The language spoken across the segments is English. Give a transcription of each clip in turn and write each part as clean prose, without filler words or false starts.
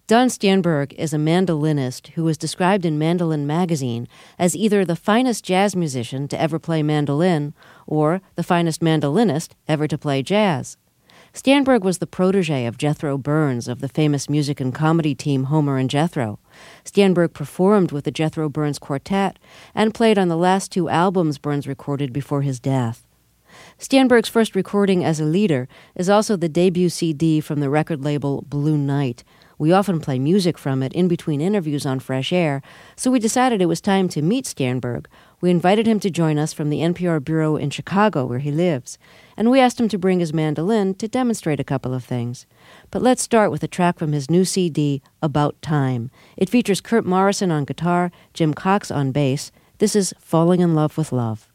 Don Stjernberg is a mandolinist who was described in Mandolin Magazine as either the finest jazz musician to ever play mandolin or the finest mandolinist ever to play jazz. Stjernberg was the protege of Jethro Burns of the famous music and comedy team Homer and Jethro. Stjernberg performed with the Jethro Burns Quartet and played on the last 2 albums Burns recorded before his death. Stjernberg's first recording as a leader is also the debut CD from the record label Blue Night. We often play music from it in between interviews on Fresh Air, so we decided it was time to meet Stjernberg. We invited him to join us from the NPR bureau in Chicago, where he lives, and we asked him to bring his mandolin to demonstrate a couple of things. But let's start with a track from his new CD, About Time. It features Kurt Morrison on guitar, Jim Cox on bass. This is Falling in Love with Love.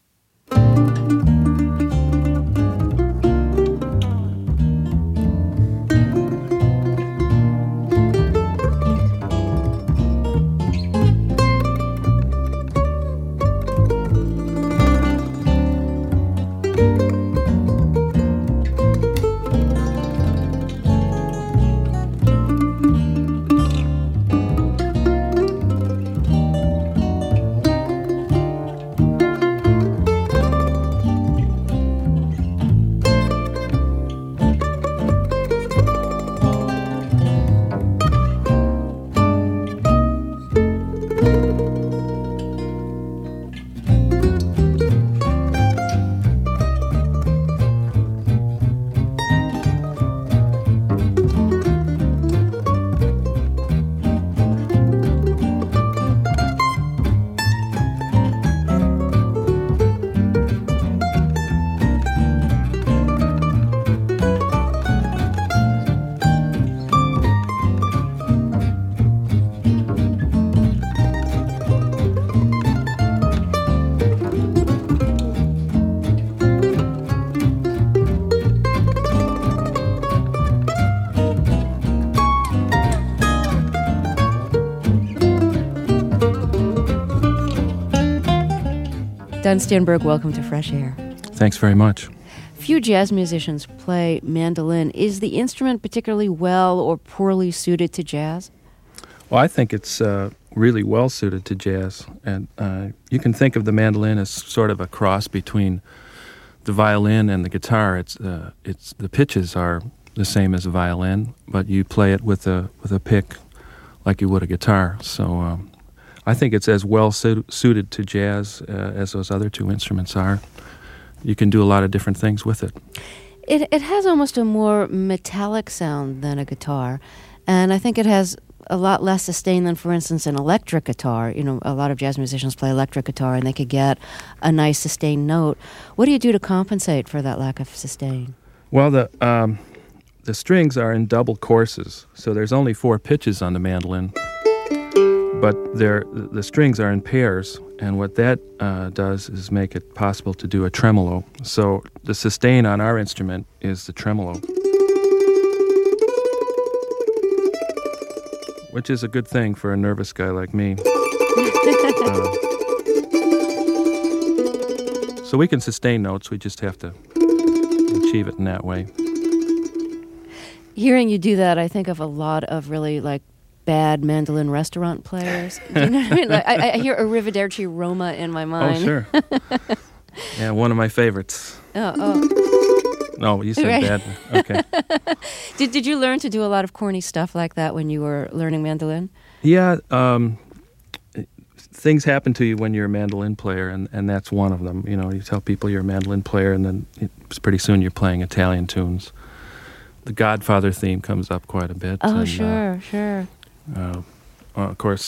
Don Stjernberg, welcome to Fresh Air. Thanks very much. Few jazz musicians play mandolin. Is the instrument particularly well or poorly suited to jazz? Well, I think it's really well suited to jazz. And you can think of the mandolin as sort of a cross between the violin and the guitar. It's the pitches are the same as a violin, but you play it with a pick like you would a guitar. So I think it's as well suited to jazz as those other 2 instruments are. You can do a lot of different things with it. It has almost a more metallic sound than a guitar, and I think it has a lot less sustain than, for instance, an electric guitar. You know, a lot of jazz musicians play electric guitar, and they could get a nice sustained note. What do you do to compensate for that lack of sustain? Well, the strings are in double courses, so there's only 4 pitches on the mandolin. But the strings are in pairs, and what that does is make it possible to do a tremolo. So the sustain on our instrument is the tremolo, which is a good thing for a nervous guy like me. So we can sustain notes, we just have to achieve it in that way. Hearing you do that, I think of a lot of really, bad mandolin restaurant players. Do you know what I mean? I hear Arrivederci Roma in my mind. Oh, sure. Yeah, one of my favorites. Oh. No, you said bad. Okay. Did you learn to do a lot of corny stuff like that when you were learning mandolin? Yeah, things happen to you when you're a mandolin player, and that's one of them. You know, you tell people you're a mandolin player, and then pretty soon you're playing Italian tunes. The Godfather theme comes up quite a bit. Oh, and, sure. Of course.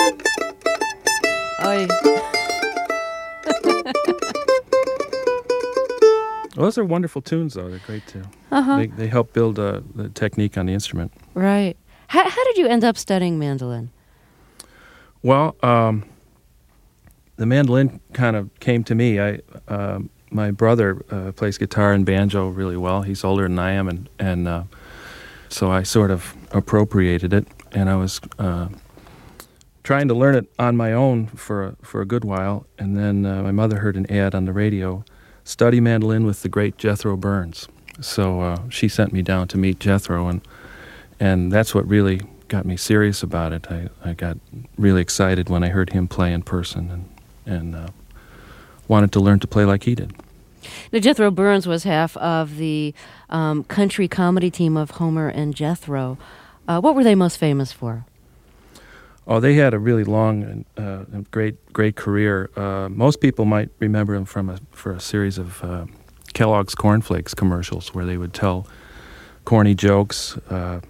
Those are wonderful tunes, though. They're great too. They help build the technique on the instrument. Right. How did you end up studying mandolin? Well, the mandolin kind of came to me. My brother plays guitar and banjo really well. He's older than I am, and so I sort of appropriated it. And I was trying to learn it on my own for a good while, and then my mother heard an ad on the radio, "Study mandolin with the great Jethro Burns." So she sent me down to meet Jethro, and that's what really got me serious about it. I got really excited when I heard him play in person, and wanted to learn to play like he did. Now, Jethro Burns was half of the country comedy team of Homer and Jethro. What were they most famous for? Oh, they had a really long and great career. Most people might remember them for a series of Kellogg's Corn Flakes commercials where they would tell corny jokes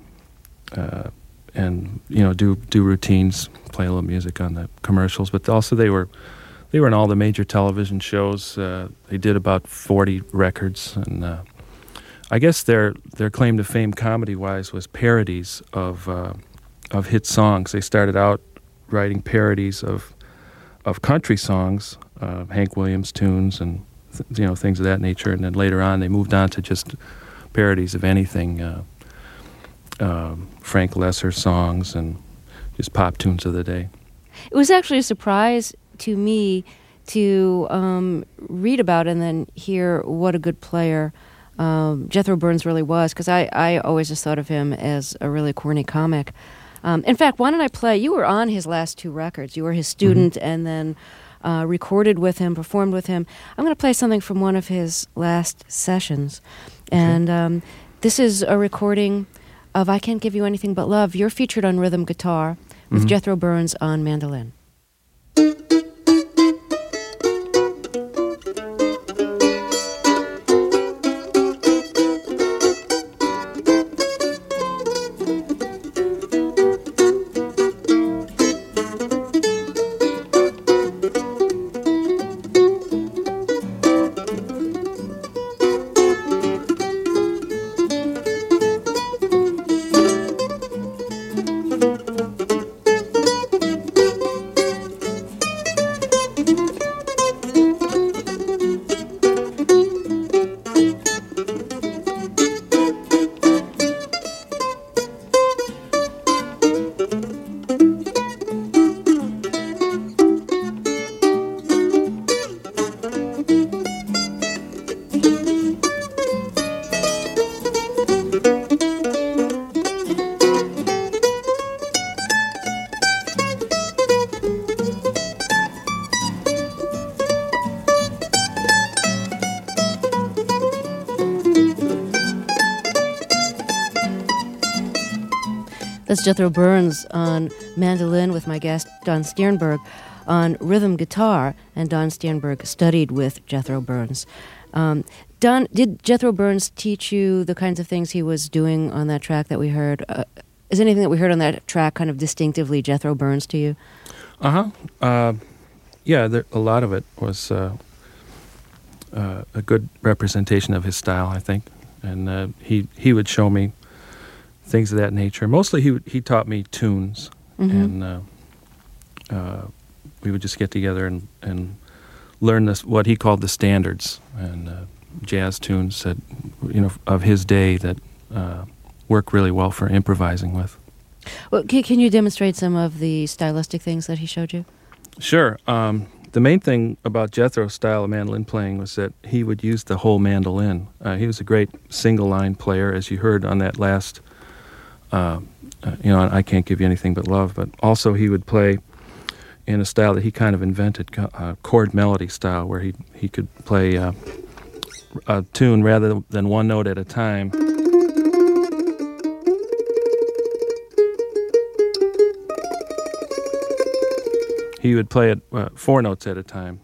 and do routines, play a little music on the commercials. But also they were in all the major television shows. They did about 40 records, and I guess their claim to fame comedy-wise was parodies of hit songs. They started out writing parodies of country songs, Hank Williams tunes, and things of that nature. And then later on, they moved on to just parodies of anything, Frank Lesser songs, and just pop tunes of the day. It was actually a surprise to me to read about and then hear what a good player Jethro Burns really was, because I always just thought of him as a really corny comic. In fact, why don't I play? You were on his last two records. You were his student, and then recorded with him, performed with him. I'm going to play something from one of his last sessions. And this is a recording of I Can't Give You Anything But Love. You're featured on rhythm guitar with Jethro Burns on mandolin. That's Jethro Burns on mandolin with my guest, Don Sternberg, on rhythm guitar, and Don Sternberg studied with Jethro Burns. Don, did Jethro Burns teach you the kinds of things he was doing on that track that we heard? Is anything that we heard on that track kind of distinctively Jethro Burns to you? Yeah, a lot of it was a good representation of his style, I think. And he would show me things of that nature. Mostly he taught me tunes, and we would just get together and learn what he called the standards, and jazz tunes that, of his day that work really well for improvising with. Well, can you demonstrate some of the stylistic things that he showed you? Sure. The main thing about Jethro's style of mandolin playing was that he would use the whole mandolin. He was a great single-line player, as you heard on that last I Can't Give You Anything But Love, but also he would play in a style that he kind of invented, chord melody style, where he could play a tune rather than one note at a time. He would play it 4 notes at a time.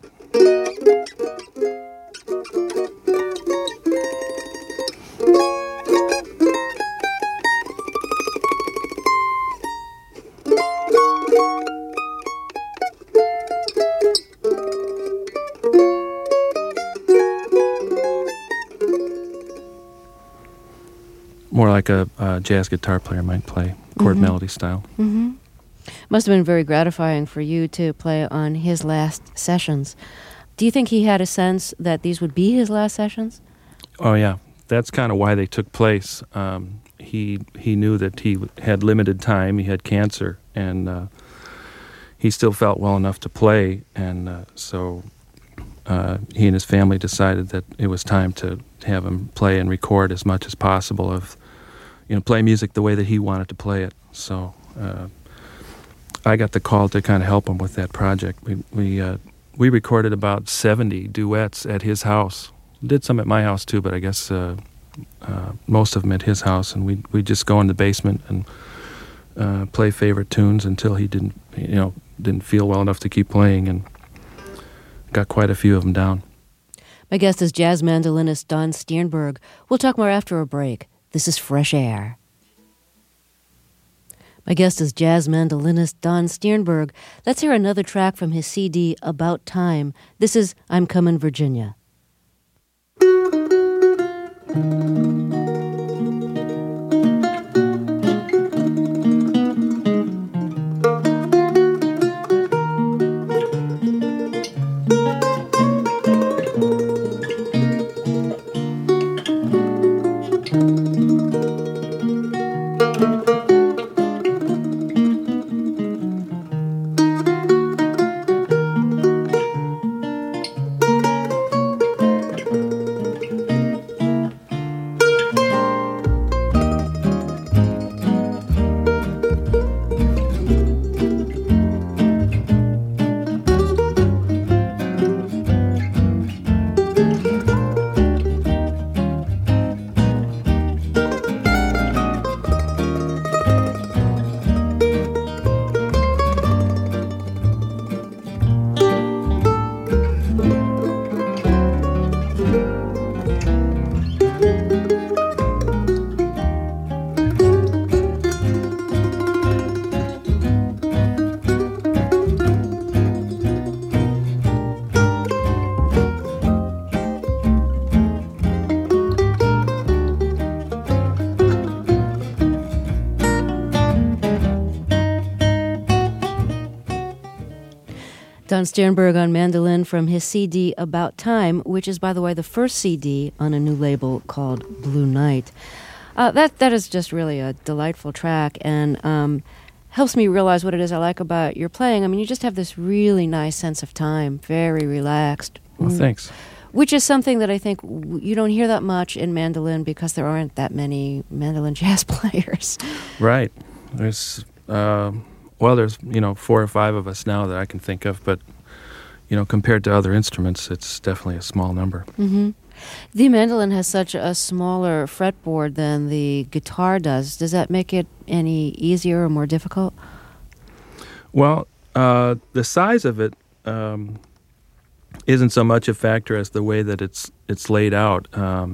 More like a jazz guitar player might play, chord melody style. Mm-hmm. Must have been very gratifying for you to play on his last sessions. Do you think he had a sense that these would be his last sessions? Oh, yeah. That's kind of why they took place. He knew that he had limited time. He had cancer, and he still felt well enough to play, and so he and his family decided that it was time to have him play and record as much as possible of, play music the way that he wanted to play it. So I got the call to kind of help him with that project. We recorded about 70 duets at his house. Did some at my house too, but I guess most of them at his house. And we just go in the basement and play favorite tunes until he didn't feel well enough to keep playing, and got quite a few of them down. My guest is jazz mandolinist Don Sternberg. We'll talk more after a break. This is Fresh Air. My guest is jazz mandolinist Don Sternberg. Let's hear another track from his CD, About Time. This is I'm Comin' Virginia. Don Sternberg on mandolin from his CD About Time, which is, by the way, the first CD on a new label called Blue Night. That is just really a delightful track, and helps me realize what it is I like about your playing. I mean, you just have this really nice sense of time, very relaxed. Well, thanks. Which is something that I think you don't hear that much in mandolin because there aren't that many mandolin jazz players. Right. There's 4 or 5 of us now that I can think of, but compared to other instruments, it's definitely a small number. Mm-hmm. The mandolin has such a smaller fretboard than the guitar does. Does that make it any easier or more difficult? Well, the size of it isn't so much a factor as the way that it's laid out.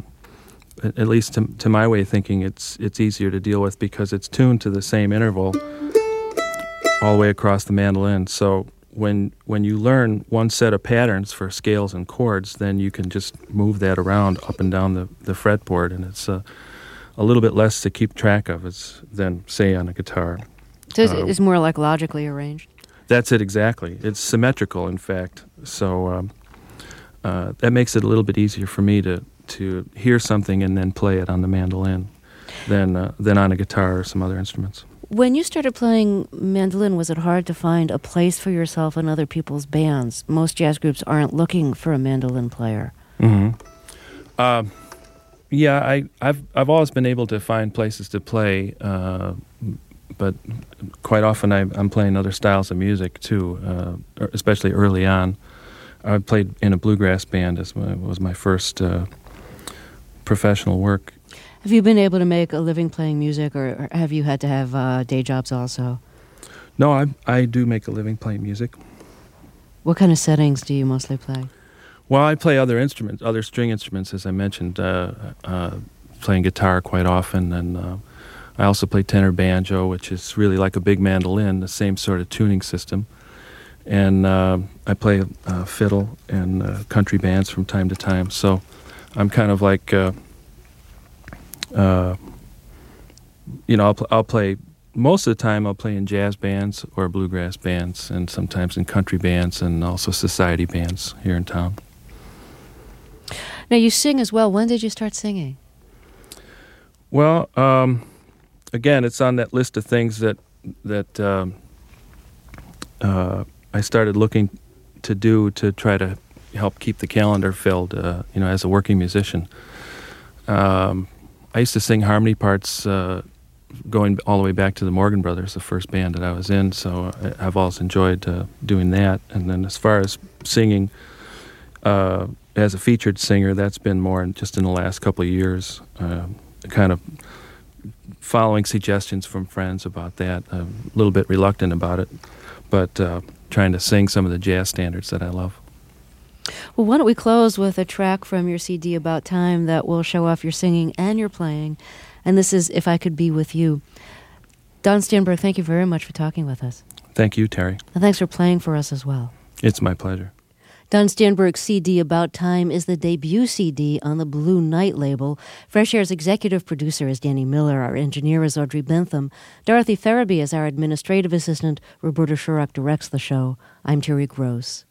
At least to my way of thinking, it's easier to deal with because it's tuned to the same interval all the way across the mandolin. So when you learn one set of patterns for scales and chords, then you can just move that around up and down the fretboard, and it's a little bit less to keep track of than, say, on a guitar. So it's more like logically arranged? That's it, exactly. It's symmetrical, in fact. So that makes it a little bit easier for me to hear something and then play it on the mandolin than on a guitar or some other instruments. When you started playing mandolin, was it hard to find a place for yourself in other people's bands? Most jazz groups aren't looking for a mandolin player. Mm-hmm. Yeah, I've always been able to find places to play, but quite often I'm playing other styles of music too, especially early on. I played in a bluegrass band was my first professional work. Have you been able to make a living playing music, or have you had to have day jobs also? No, I do make a living playing music. What kind of settings do you mostly play? Well, I play other instruments, other string instruments, as I mentioned, playing guitar quite often, and I also play tenor banjo, which is really like a big mandolin, the same sort of tuning system. And I play fiddle and country bands from time to time, so I'm kind of like... I'll play, most of the time I'll play in jazz bands or bluegrass bands, and sometimes in country bands and also society bands here in town. Now you sing as well. When did you start singing? Well, again, it's on that list of things that I started looking to do to try to help keep the calendar filled, as a working musician. I used to sing harmony parts going all the way back to the Morgan Brothers, the first band that I was in. So I've always enjoyed doing that. And then as far as singing as a featured singer, that's been more just in the last couple of years, kind of following suggestions from friends about that. A little bit reluctant about it, but trying to sing some of the jazz standards that I love. Well, why don't we close with a track from your CD, About Time, that will show off your singing and your playing. And this is If I Could Be With You. Don Stanberg, thank you very much for talking with us. Thank you, Terry. And thanks for playing for us as well. It's my pleasure. Don Stanberg's CD, About Time, is the debut CD on the Blue Night label. Fresh Air's executive producer is Danny Miller. Our engineer is Audrey Bentham. Dorothy Farabee is our administrative assistant. Roberta Shurock directs the show. I'm Terry Gross.